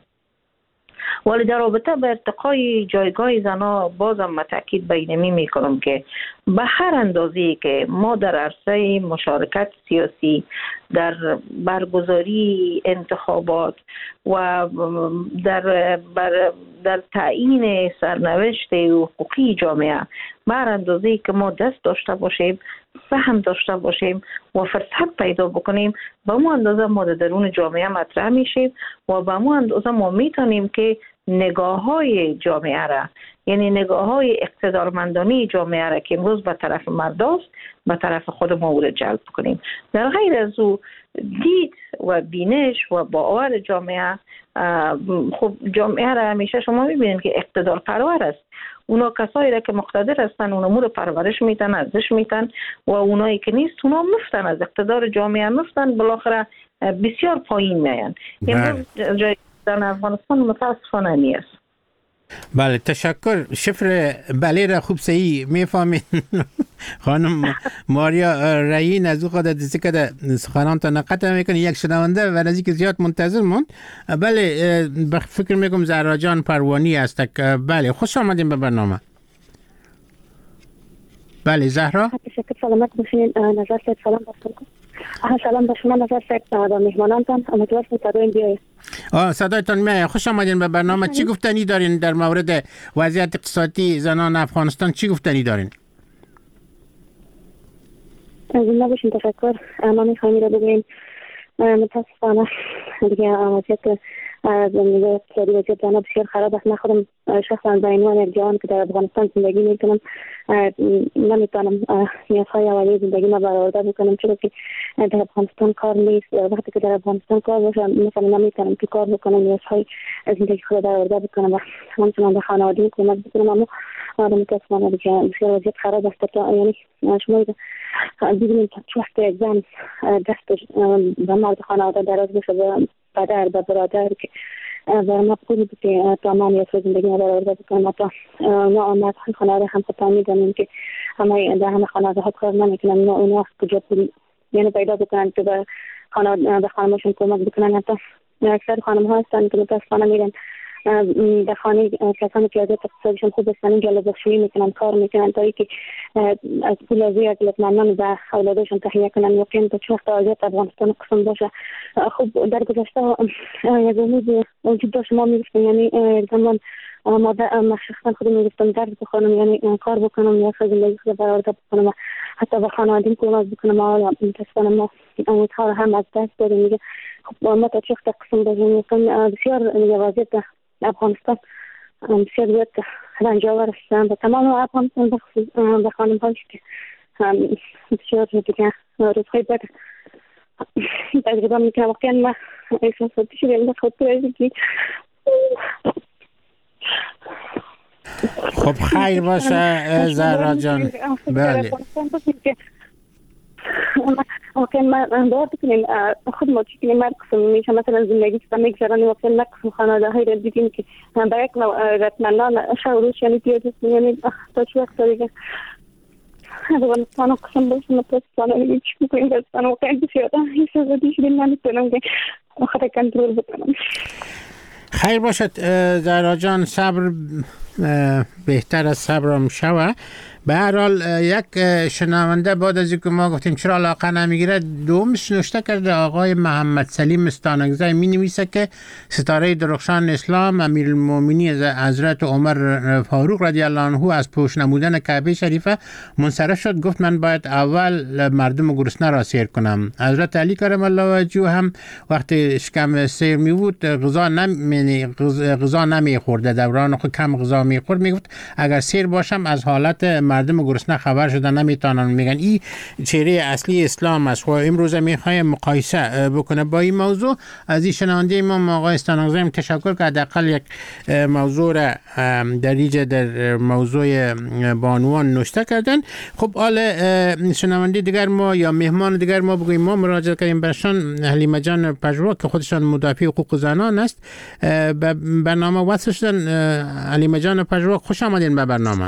ولی در رابطه به ارتقای جایگاه زنها بازم من تاکید به اینمی میکنم که به هر اندازه‌ای که ما در عرصه مشارکت سیاسی، در برگزاری انتخابات و در بر در تعیین سرنوشت حقوقی جامعه به هر اندازه‌ای که ما دست داشته باشیم، فهم داشته باشیم و فرصت پیدا بکنیم، به مو اندازه ما در درون جامعه مطرح میشیم و به مو اندازه ما میتونیم که نگاه های جامعه را، یعنی نگاه های اقتدارمندانه جامعه را که امروز به طرف مرداست به طرف خود ما او را جلب کنیم. در غیر از او دید و بینش و باور جامعه، خب جامعه را همیشه شما میبینید که اقتدار پرور است. اونا کسایی را که مقتدر هستن اونا مور پرورش میتن، ارزش میتن و اونایی که نیست اونا مفتن از اقتدار جامعه، مفتن بالاخره بسیار پایین میان. امروز جای در افغانستان متاسفانه نیست. بله تشکر. شفر بله را خوب صحیح میفهمید خانم ماریا رئین. از او خود دیسی که سخنان تا نقطه میکنی یک شنونده و نزدیک زیاد منتظر موند. بله فکر میکنم زهرا جان پروانی است. بله خوش آمدیم به برنامه. بله زهرا. تشکر. سلامت باشین. نظر سید سلام باشین. سلام به شما نظر سید و مهمانانتان. امیدوارم صدای بیاید. آه صدایتان میاد. خوش آمدین به برنامه. چی گفتنی دارین در مورد وضعیت اقتصادی زنان افغانستان؟ چی گفتنی دارین؟ زنده باشین. تشکر. ما میخوایم را بگوییم متاسفانه دیگه وضعیت زندگی اقتصادی وضعیت زنان بسیار خراب است. من خودم شخصا به عنوان یک جوان که در افغانستان زندگی میکنم نمیتونم نیازهای اولیه زندگی ما برآورده بکنم، چون که در افغانستان کار نیست. وقتی که در افغانستان کار باشم مثلا نمیتونم که کار بکنم، نیازهای زندگی خود برآورده بکنم و همچنان به خانوادگی کمک بکنم. اما متاسفانه دیگه بسیار وضعیت خراب است. یعنی شما ببینید چه وقت اگزام دست به مرد خانواده دراز بشه به پدر به برادر که و مفهوم بود که تمام یک زندگی ما برآورده بکنم تا ناآمد خانواده هم خطا میدونیم که همه در همه خانواده ها کار نمیکنن، نه اونا کجا پول یعنی پیدا بکنن که به خانواده به خانمشون کمک بکنن. حتی اکثر خانم ها هستن که متاسفانه میرن در خانه کسانی که وضعیت اقتصادیشون خوب هستن اینجا لباسشویی میکنن، کار میکنن تا اینکه از پول زیاد لطمنان به اولادشون تهیه کنن. یقین به چه وقت وضعیت افغانستان قسم باشه. خب در گذشته یک امید وجود داشت، ما میگفتیم یعنی زمان مادر من شخصا خودم میگفتم درد بخونم یعنی کار بکنم یا زندگی خود برآورده بکنم، حتی به خانواده‌ام کمک بکنم. حالا متاسفانه ما امیدها رو هم از دست دادیم دیگه. خب ما تا چه وقت قسم باشیم بسیار وضعیت افغانستان بسیار زیاد رنجاور است و تمام افغانستان بخصوص به خانم هایش که بسیار دیگه روزهای بد تجربه میکنم. واقعا من احساساتی شدیم به خاطر اینکه خب خیر باشه زهرا جان. بله واقعا من باور بکنیم خود ما چی کنیم قسم میشه مثلا زندگی که میگذرانیم واقعا نقسم خانواده های را دیدیم که با یک رتمندان شوروش یعنی پیاده یعنی تا چه وقت دیگه افغانستان قسم باشه متاسفانه دیگه چی میکنیم دستان واقعا بسیار احساساتی شدیم نمیتونم که خود کنترل بکنم. خیر باشد زهرا جان، صبر بهتر از صبرم شوه. به هر حال یک شنونده بعد از اینکه ما گفتیم چرا علاقه نمیگیره دومش نوشته کرده آقای محمد سلیم استانگزی می نویسه که ستاره درخشان اسلام امیرالمومنین حضرت عمر فاروق رضی الله عنه از پوش نمودن کعبه شریفه منصرف شد، گفت من باید اول مردم گرسنه را سیر کنم. حضرت علی کرم الله وجهه هم وقتی شکم سیر می بود غذا نمی غذا نمی خورده، دوران خود کم غذا می خورد، می گفت اگر سیر باشم از حالت مردم گرسنه خبر شده نمیتونن. میگن این چهره اصلی اسلام است. و امروز میخوایم مقایسه بکنه با این موضوع. از این شنونده ما آقای استانگزی تشکر که حداقل یک موضوع را در اینجا در موضوع بانوان نوشته کردن. خب حالا شنونده دیگر ما یا مهمان دیگر ما بگوییم ما مراجعه کردیم برشان حلیمه جان پژواک که خودشان مدافع حقوق زنان است. به برنامه وصل شدن. حلیمه جان پژواک خوش آمدین به برنامه.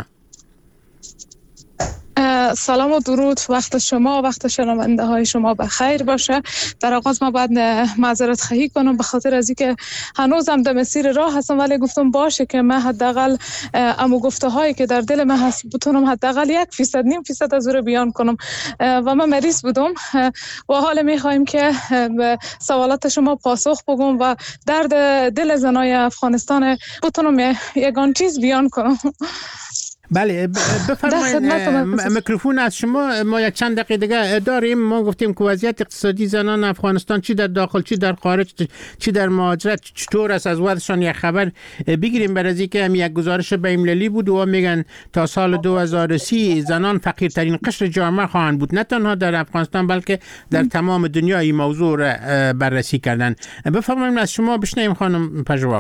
سلام و درود، وقت شما وقت شنونده های شما بخیر باشه. در آغاز ما باید معذرت خواهی کنم به خاطر از اینکه هنوزم در مسیر راه هستم، ولی گفتم باشه که من حداقل امو گفته هایی که در دل من هست بتونم حداقل یک فیصد نیم فیصد از اون بیان کنم. و من مریض بودم و حالا میخوایم که سوالات شما پاسخ بگم و درد دل زنای افغانستان بتونم یگان چیز بیان کنم. بله بفرمایید، میکروفون از شما. ما یک چند دقیقه دیگه داریم. ما گفتیم که وضعیت اقتصادی زنان افغانستان چی در داخل چی در خارج چی در مهاجرت چطور است، از وضعشان یک خبر بگیریم. برای اینکه هم یک گزارش بین‌المللی بود و میگن تا سال دو هزار و سی زنان فقیرترین قشر جامعه خواهند بود، نه تنها در افغانستان بلکه در تمام دنیا این موضوع را بررسی کردن. بفرمایید از شما بشنویم خانم پژواک.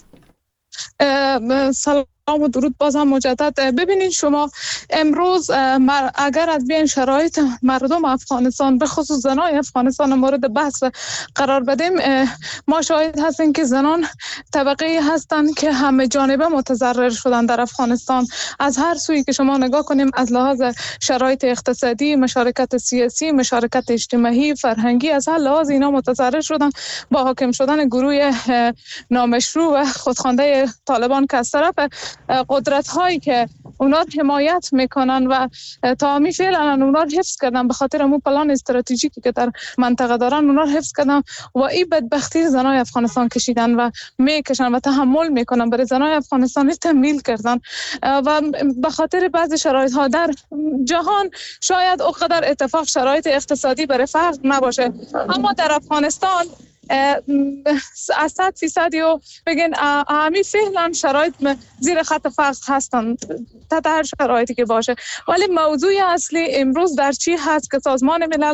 سلام و درود بازم مجدد. ببینید شما امروز اگر از بین شرایط مردم افغانستان به خصوص زنای افغانستان مورد بحث قرار بدیم، ما شاهد هستیم که زنان طبقه هستند که همه جانبه متضرر شدن در افغانستان. از هر سویی که شما نگاه کنیم، از لحاظ شرایط اقتصادی، مشارکت سیاسی، مشارکت اجتماعی، فرهنگی، از هر لحاظ اینا متضرر شدن با حاکم شدن گروه نامشروع و خودخوانده طالبان که از طرف قدرت هایی که اونا حمایت میکنن و تا همی فعلا اونا حفظ کردن، به خاطر امون پلان استراتژیکی که در منطقه دارن اونا حفظ کردن و این بدبختی زنای افغانستان کشیدن و میکشن و تحمل میکنن. برای زنای افغانستان تحمیل کردن و به خاطر بعض شرایط ها در جهان شاید اونقدر اتفاق شرایط اقتصادی برای فرق نباشه، اما در افغانستان از صد فیصد یا بگین همی فعلا شرایط زیر خط فقر هستن تحت هر شرایطی که باشه، ولی موضوع اصلی امروز در چی هست که سازمان ملل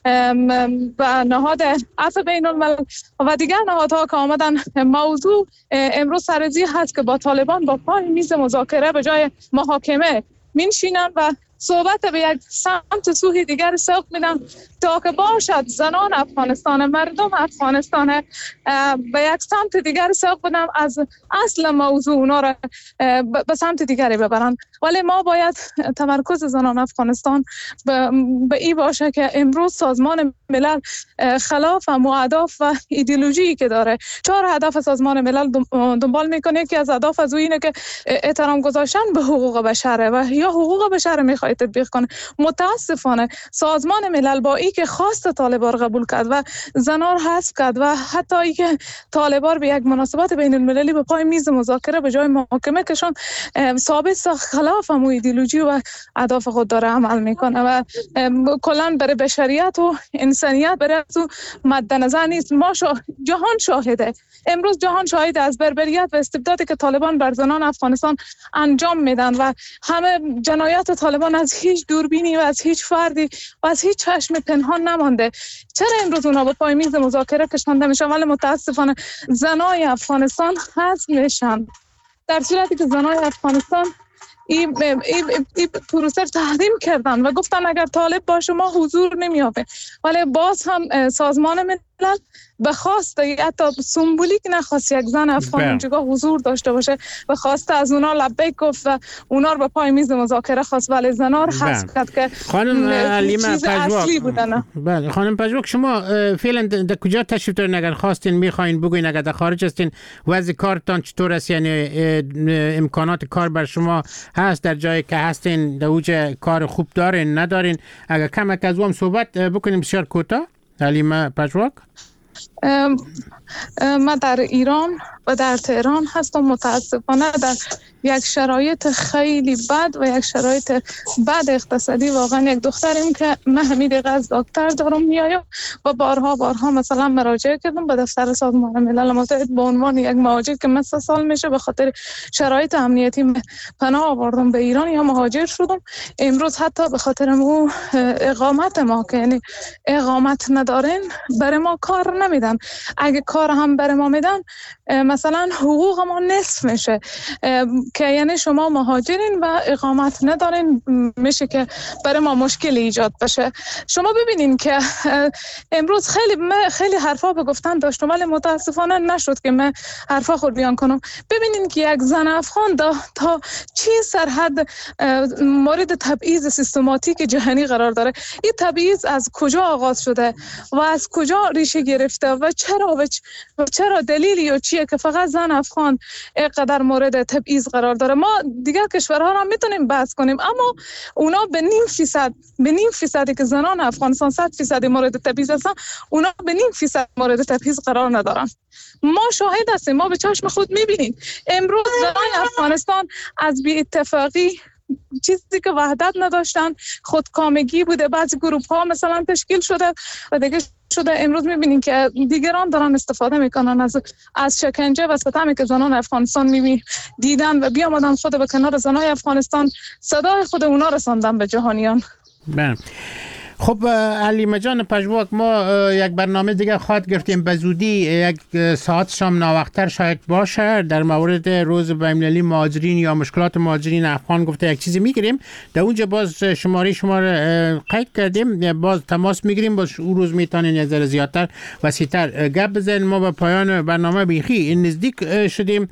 و نهاد عفو بین الملل و دیگر نهادها که آمدن موضوع امروز سرزی هست که با طالبان با پای میز مذاکره به جای محاکمه مینشینن و صحبت به یک سمت سوی دیگر سوق میدن تا که باشد زنان افغانستان، مردم افغانستان به یک سمت دیگر سوق بدن، از اصل موضوع اونا را به سمت دیگری ببرن. ولی ما باید تمرکز زنان افغانستان به این باشه که امروز سازمان ملل خلاف اهداف و ایدئولوژی که داره، چهار هدف سازمان ملل دنبال میکنه که از اهداف از اینه که احترام گذاشتن به حقوق بشره و یا حقوق بشر میخواد تطبیق کنه. متاسفانه سازمان ملل با ای که خواست طالبان قبول کرد و زنان حذف کرد و حتی ای که طالبان به یک مناسبات بین المللی به پای میز مذاکره به جای محاکمه کشون ثابت خلاف هم ایدئولوژی و اهداف خود داره عمل میکنه و کلا برای بشریت و انسانیت برای از مد نظر نیست. ما شا... جهان شاهده، امروز جهان شاهد از بربریت و استبدادی که طالبان بر زنان افغانستان انجام میدن و همه جنایات طالبان از هیچ دوربینی و از هیچ فردی و از هیچ چشم پنهان نمانده. چرا امروز اونا به پای میز مذاکره کشانده میشن ولی متاسفانه زنای افغانستان حذف میشن، در صورتی که زنای افغانستان این این این پروسه تحریم کردن و گفتن اگر طالب باشه ما حضور نمیابه، ولی باز هم سازمان ملل به خواست حتی سمبولیک نخواست یک زن افغان اونجا حضور داشته باشه و خواسته از اونا لبیک گفت و اونا رو به پای میز مذاکره خواست، ولی زنا رو حذف کرد که خانم علیمه پژواک. بله خانم پژواک، شما فعلا در کجا تشریف دارین؟ اگر خواستین میخواین بگوین، اگر در خارج هستین وضع کارتان چطور است؟ یعنی امکانات کار بر شما هست در جایی که هستین؟ در اوج کار خوب دارین ندارین؟ اگر کم از هم صحبت بکنیم بسیار کوتاه. علیمه پژواک. من در ایران و در تهران هستم، متاسفانه در یک شرایط خیلی بد و یک شرایط بد اقتصادی. واقعا یک دختریم که من همین دقیقه از دکتر دارم میایم و بارها بارها مثلا مراجعه کردم به دفتر سازمان ملل متحد به عنوان یک مهاجر که من سه سال میشه به خاطر شرایط امنیتی پناه آوردم به ایران یا مهاجر شدم. امروز حتی به خاطر اون اقامت ما که یعنی اقامت ندارین برای ما کار نمیدن. اگه کار هم برای ما میدن مثلا حقوق ما نصف میشه که یعنی شما مهاجرین و اقامت ندارین، میشه که برای ما مشکل ایجاد بشه. شما ببینین که امروز خیلی خیلی حرفا به گفتن داشتم ولی متاسفانه نشد که من حرفا خود بیان کنم. ببینین که یک زن افغان دا تا چی سرحد مورد تبعیض سیستماتیک جهانی قرار داره. این تبعیض از کجا آغاز شده و از کجا ریشه گرفته و چرا و چرا دلیلی یا چیه که فقط زن افغان اینقدر مورد تبعیض قرار داره؟ ما دیگر کشورها را میتونیم بحث کنیم اما اونا به نیم فیصد به نیم فیصدی که زنان افغانستان صد فیصدی مورد تبعیض هستن، اونا به نیم فیصد مورد تبعیض قرار ندارن. ما شاهد هستیم، ما به چشم خود میبینیم. امروز زنان افغانستان از بی اتفاقی چیزی که وحدت نداشتن خودکامگی بوده، بعضی گروه ها مثلا تشکیل شده و دیگه شده. امروز میبینیم که دیگران دارن استفاده میکنن از از شکنجه و ستمی که زنان افغانستان میبینی دیدن و بیامدن خود به کنار زنای افغانستان صدای خود اونا رساندن به جهانیان. بله. خب علیمه جان پژواک، ما یک برنامه دیگه خواهد گرفتیم به زودی، یک ساعت شام ناوقتر شاید باشه، در مورد روز بین‌المللی مهاجرین یا مشکلات مهاجرین افغان گفته یک چیزی میگیریم. در اونجا باز شماره شما رو قید کردیم، باز تماس میگیریم، باز اون روز میتونین یک ذره زیادتر وسیع‌تر گپ بزنیم. ما به پایان برنامه بیخی نزدیک شدیم.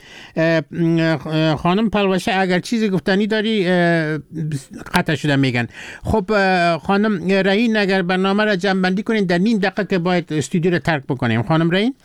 خانم پلوشه اگر چیزی گفتنی داری قطع شده میگن. خب خانم رئین، اگر برنامه را جمع بندی کنین در نیم دقیقه که باید استودیو را ترک بکنیم. خانم رئین.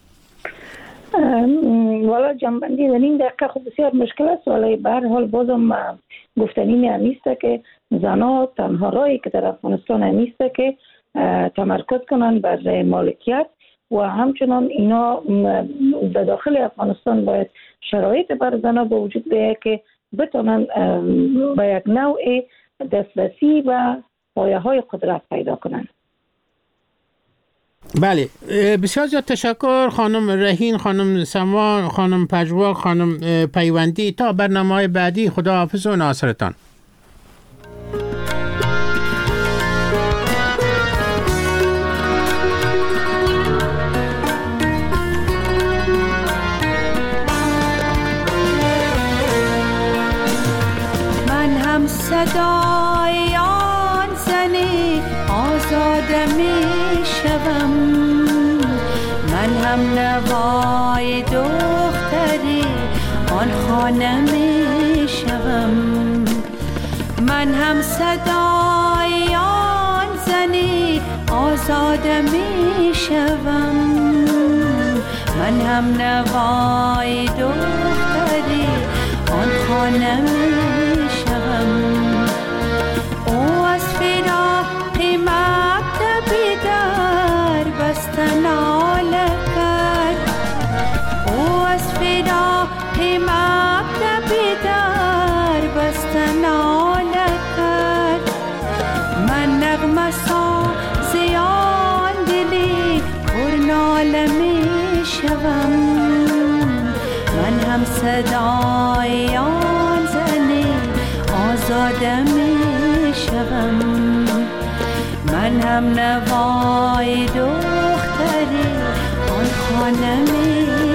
والا جمع بندی در نیم دقیقه خب بسیار مشکل است، ولی به هر حال بازم گفتنی نیست که زنها تنها راهی که در افغانستان نیست که تمرکز کنن بر مالکیت و همچنان اینا در داخل افغانستان باید شرایط بر زنها به وجود بیاید که بتونن به یک نوع دسترسی و پایه های قدرت پیدا کنن. بله، بسیار زیاد تشکر خانم رهین، خانم سما، خانم پژوا، خانم پیوندی. تا برنامه‌های بعدی، خدا حافظ و ناصرتان. صدای آن زنی آزاده می شوم، من هم نوای دختری آن خانه می شوم، من هم صدای آن زنی آزاده می شوم، من هم نوای دختری آن خانه می شوم. ناله کرد او از فراق مکتبی در بست ناله کرد، من نغمه سازی آن دلی پر ناله می شوم، من هم صدای آن زنی آزاده می شوم، من هم نوای دختری آن خانه می